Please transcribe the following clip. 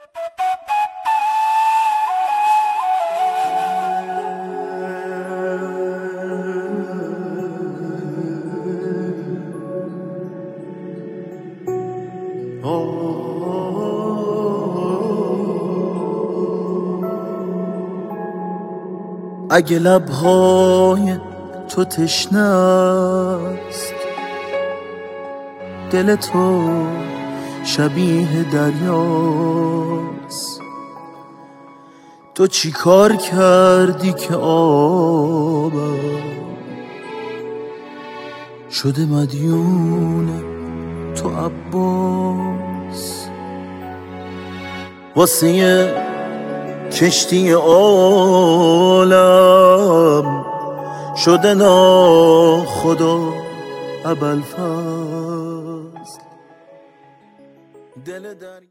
اگه لبهای تو تشنه است، دل تو شبیه دریاست. تو چی کار کردی که آبم شده مدیون تو عباس؟ واسه کشتی عالم شده ناخدا ابوالفضل.